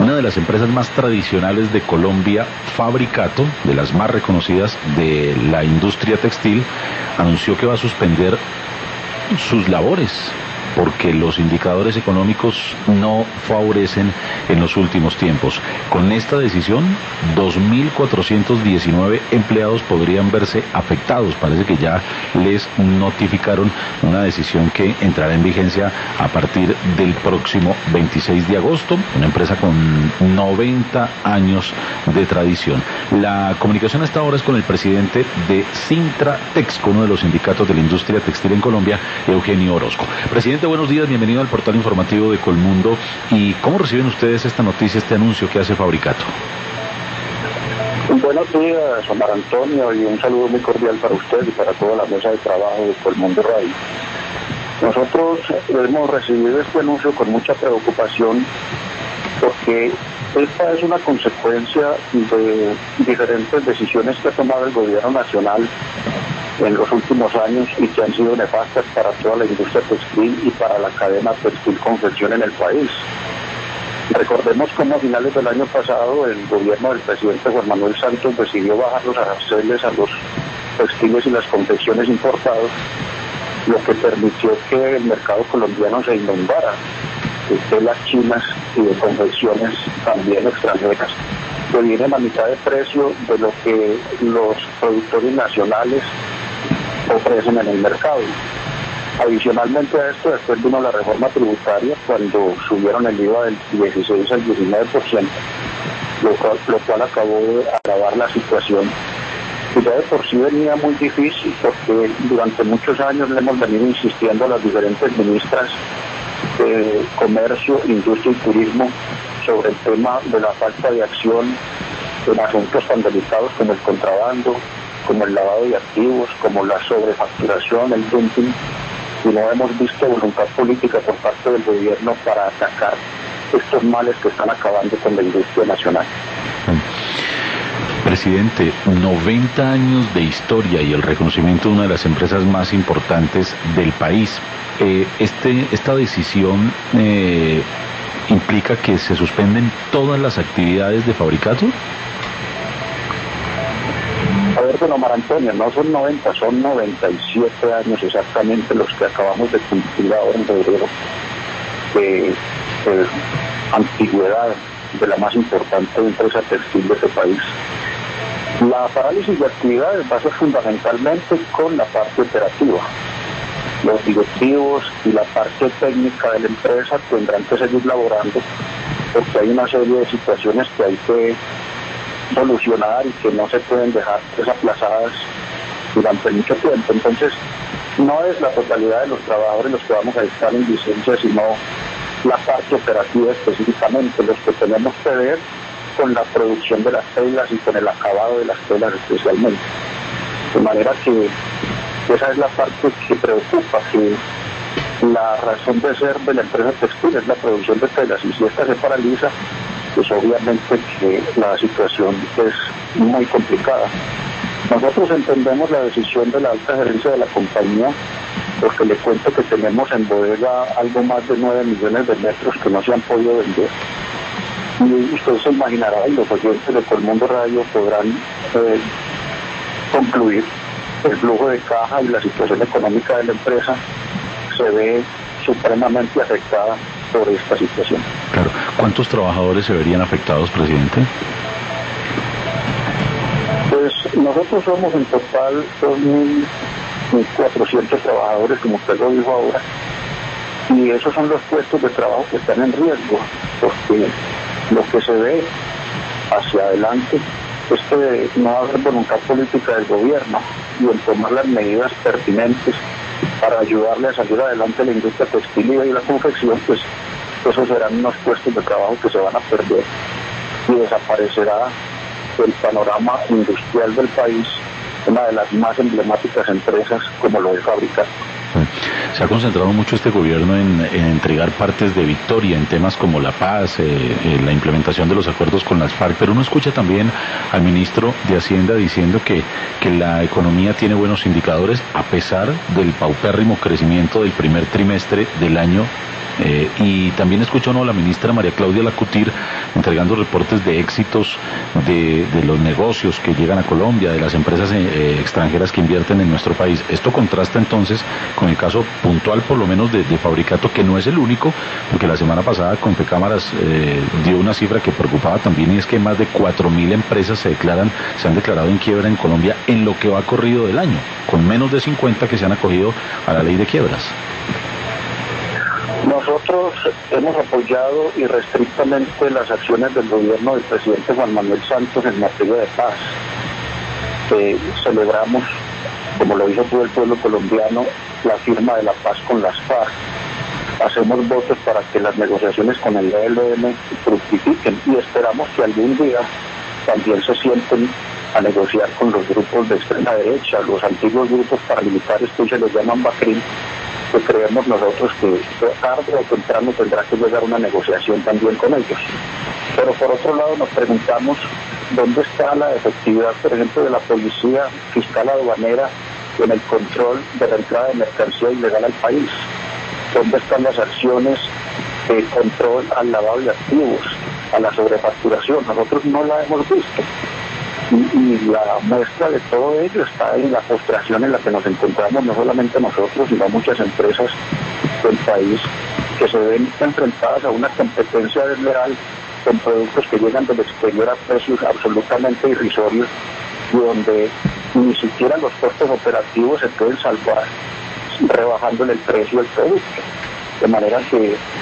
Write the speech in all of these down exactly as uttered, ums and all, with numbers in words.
Una de las empresas más tradicionales de Colombia, Fabricato, de las más reconocidas de la industria textil, anunció que va a suspender sus labores porque los indicadores económicos no favorecen en los últimos tiempos. Con esta decisión, dos mil cuatrocientos diecinueve empleados podrían verse afectados. Parece que ya les notificaron una decisión que entrará en vigencia a partir del próximo veintiséis de agosto, una empresa con noventa años de tradición. La comunicación hasta ahora es con el presidente de Sintra Texco, uno de los sindicatos de la industria textil en Colombia, Eugenio Orozco. Presidente, buenos días, bienvenido al portal informativo de Colmundo. ¿Y cómo reciben ustedes esta noticia, este anuncio que hace Fabricato? Buenos días, Omar Antonio, y un saludo muy cordial para usted y para toda la mesa de trabajo de Colmundo Radio. Nosotros hemos recibido este anuncio con mucha preocupación porque esta es una consecuencia de diferentes decisiones que ha tomado el gobierno nacional en los últimos años y que han sido nefastas para toda la industria textil y para la cadena textil-confección en el país. Recordemos cómo a finales del año pasado el gobierno del presidente Juan Manuel Santos decidió bajar los aranceles a los textiles y las confecciones importados, lo que permitió que el mercado colombiano se inundara de telas chinas y de confecciones también extranjeras, que vienen a mitad de precio de lo que los productores nacionales ofrecen en el mercado. Adicionalmente a esto, después vino la reforma tributaria cuando subieron el I V A del dieciséis al diecinueve por ciento, lo cual, lo cual acabó de agravar la situación. Y ya de por sí venía muy difícil porque durante muchos años le hemos venido insistiendo a las diferentes ministras de Comercio, Industria y Turismo sobre el tema de la falta de acción en asuntos tan delicados como el contrabando, como el lavado de activos, como la sobrefacturación, el dumping, y no hemos visto voluntad política por parte del gobierno para atacar estos males que están acabando con la industria nacional. Presidente, noventa años de historia y el reconocimiento de una de las empresas más importantes del país. Eh, este, esta decisión eh, implica que se suspenden todas las actividades de Fabricato. A ver, don Omar Antonio, no son noventa, son noventa y siete años exactamente los que acabamos de cumplir ahora en febrero de, de antigüedad de la más importante empresa textil de este país. La parálisis de actividades va a ser fundamentalmente con la parte operativa. Los directivos y la parte técnica de la empresa tendrán que seguir laborando porque hay una serie de situaciones que hay que solucionar y que no se pueden dejar desaplazadas durante mucho tiempo. Entonces, no es la totalidad de los trabajadores los que vamos a estar en licencia, sino la parte operativa específicamente, los que tenemos que ver con la producción de las telas y con el acabado de las telas especialmente. De manera que esa es la parte que preocupa, que la razón de ser de la empresa textil es la producción de telas, y si esta se paraliza, pues obviamente que la situación es muy complicada. Nosotros entendemos la decisión de la alta gerencia de la compañía, porque le cuento que tenemos en bodega algo más de nueve millones de metros que no se han podido vender. Y usted se imaginará, y los oyentes de Colmundo Radio podrán eh, concluir, el flujo de caja y la situación económica de la empresa se ve supremamente afectada por esta situación. Claro. ¿Cuántos trabajadores se verían afectados, presidente? Pues nosotros somos en total dos mil cuatrocientos trabajadores, como usted lo dijo ahora, y esos son los puestos de trabajo que están en riesgo, porque lo que se ve hacia adelante es que no va a haber voluntad política del gobierno y en tomar las medidas pertinentes para ayudarle a salir adelante a la industria textil y la confección, pues esos serán unos puestos de trabajo que se van a perder y desaparecerá el panorama industrial del país, una de las más emblemáticas empresas como lo es Fabricato. Se ha concentrado mucho este gobierno en, en entregar partes de victoria en temas como la paz, eh, eh, la implementación de los acuerdos con las FARC, pero uno escucha también al ministro de Hacienda diciendo que, que la economía tiene buenos indicadores a pesar del paupérrimo crecimiento del primer trimestre del año. Eh, y también escuchó ¿no? la ministra María Claudia Lacutir entregando reportes de éxitos de, de los negocios que llegan a Colombia, de las empresas eh, extranjeras que invierten en nuestro país. Esto contrasta entonces con el caso puntual por lo menos de, de Fabricato, que no es el único, porque la semana pasada Confecámaras eh, dio una cifra que preocupaba también, y es que más de cuatro mil empresas se declaran, se han declarado en quiebra en Colombia en lo que va corrido del año, con menos de cincuenta que se han acogido a la ley de quiebras. Nosotros hemos apoyado irrestrictamente las acciones del gobierno del presidente Juan Manuel Santos en materia de paz. Eh, celebramos, como lo hizo todo el pueblo colombiano, la firma de la paz con las FARC. Hacemos votos para que las negociaciones con el E L N fructifiquen y esperamos que algún día también se sienten a negociar con los grupos de extrema derecha, los antiguos grupos paramilitares que hoy se les llaman BACRIM, que creemos nosotros que tarde o temprano tendrá que llegar una negociación también con ellos. Pero por otro lado nos preguntamos dónde está la efectividad, por ejemplo, de la policía fiscal aduanera en el control de la entrada de mercancía ilegal al país. ¿Dónde están las acciones de control al lavado de activos, a la sobrefacturación? Nosotros no la hemos visto. Y, y la muestra de todo ello está en la postración en la que nos encontramos, no solamente nosotros, sino muchas empresas del país que se ven enfrentadas a una competencia desleal con productos que llegan del exterior a precios absolutamente irrisorios y donde ni siquiera los costos operativos se pueden salvar rebajándole el precio del producto. De manera que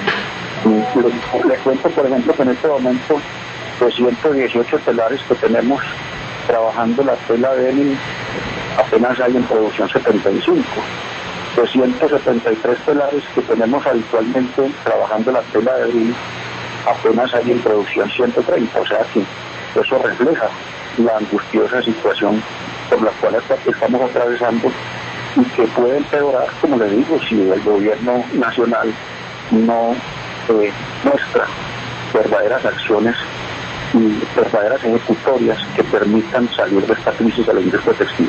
le, le cuento, por ejemplo, que en este momento de ciento dieciocho telares que tenemos trabajando la tela denim, apenas hay en producción setenta y cinco. De ciento setenta y tres telares que tenemos habitualmente trabajando la tela de abril, apenas hay en producción ciento treinta. O sea que eso refleja la angustiosa situación por la cual estamos atravesando y que puede empeorar, como le digo, si el gobierno nacional no eh, muestra verdaderas acciones y verdaderas ejecutorias que permitan salir de esta crisis a la industria textil.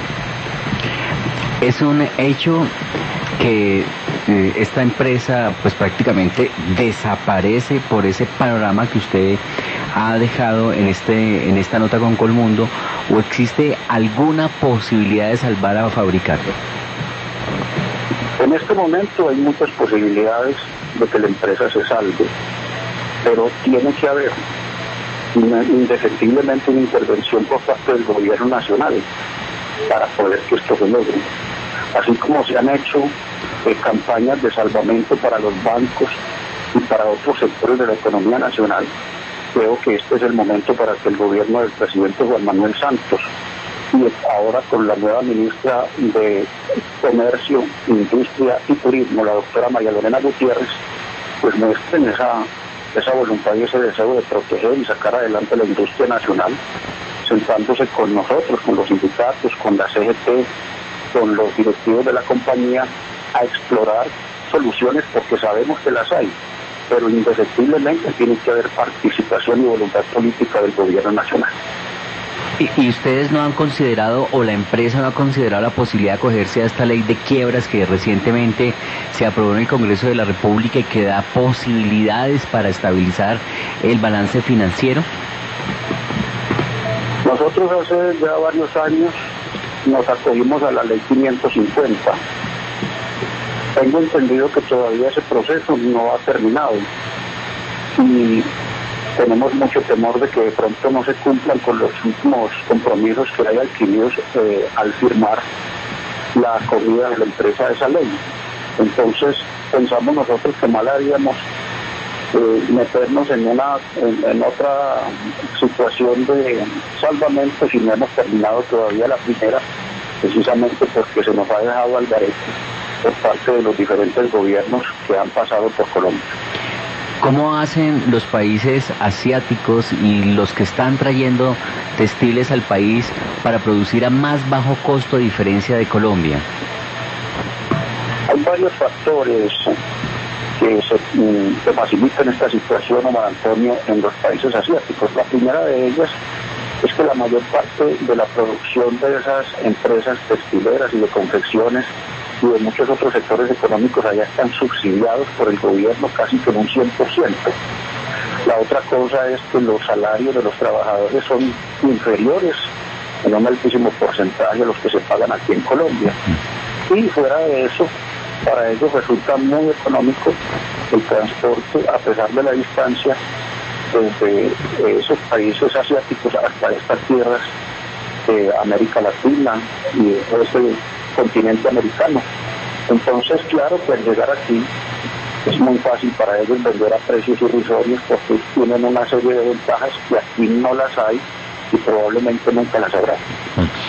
Es un hecho que eh, esta empresa pues prácticamente desaparece por ese panorama que usted ha dejado en este en esta nota con Colmundo, o existe alguna posibilidad de salvar a Fabricato. En este momento hay muchas posibilidades de que la empresa se salve, pero tiene que haber una, indefectiblemente una intervención por parte del gobierno nacional para poder que esto se logre. Así como se han hecho eh, campañas de salvamento para los bancos y para otros sectores de la economía nacional, creo que este es el momento para que el gobierno del presidente Juan Manuel Santos y ahora con la nueva ministra de Comercio, Industria y Turismo, la doctora María Lorena Gutiérrez, pues muestren esa, esa voluntad y ese deseo de proteger y sacar adelante la industria nacional, sentándose con nosotros, con los sindicatos, con la C G T, con los directivos de la compañía, a explorar soluciones, porque sabemos que las hay, pero indefectiblemente tiene que haber participación y voluntad política del gobierno nacional. ¿Y, y ustedes no han considerado, o la empresa no ha considerado la posibilidad de acogerse a esta ley de quiebras que recientemente se aprobó en el Congreso de la República y que da posibilidades para estabilizar el balance financiero? Nosotros hace ya varios años nos acogimos a la ley quinientos cincuenta. Tengo entendido que todavía ese proceso no ha terminado y tenemos mucho temor de que de pronto no se cumplan con los últimos compromisos que hay adquiridos eh, al firmar la acogida de la empresa a esa ley. Entonces pensamos nosotros que mal haríamos eh, meternos en una en, en otra situación de salvamento si no hemos terminado todavía la primera, precisamente porque se nos ha dejado al garete por parte de los diferentes gobiernos que han pasado por Colombia. ¿Cómo hacen los países asiáticos y los que están trayendo textiles al país para producir a más bajo costo a diferencia de Colombia? Hay varios factores que, se, que facilitan esta situación, Omar Antonio, en los países asiáticos. La primera de ellas es que la mayor parte de la producción de esas empresas textileras y de confecciones y de muchos otros sectores económicos allá están subsidiados por el gobierno casi con un cien por ciento. La otra cosa es que los salarios de los trabajadores son inferiores en un altísimo porcentaje a los que se pagan aquí en Colombia. Y fuera de eso, para ellos resulta muy económico el transporte, a pesar de la distancia, desde esos países asiáticos hasta estas tierras de América Latina y de ese continente americano. Entonces, claro, pues llegar aquí es muy fácil para ellos vender a precios irrisorios porque tienen una serie de ventajas que aquí no las hay y probablemente nunca las habrá.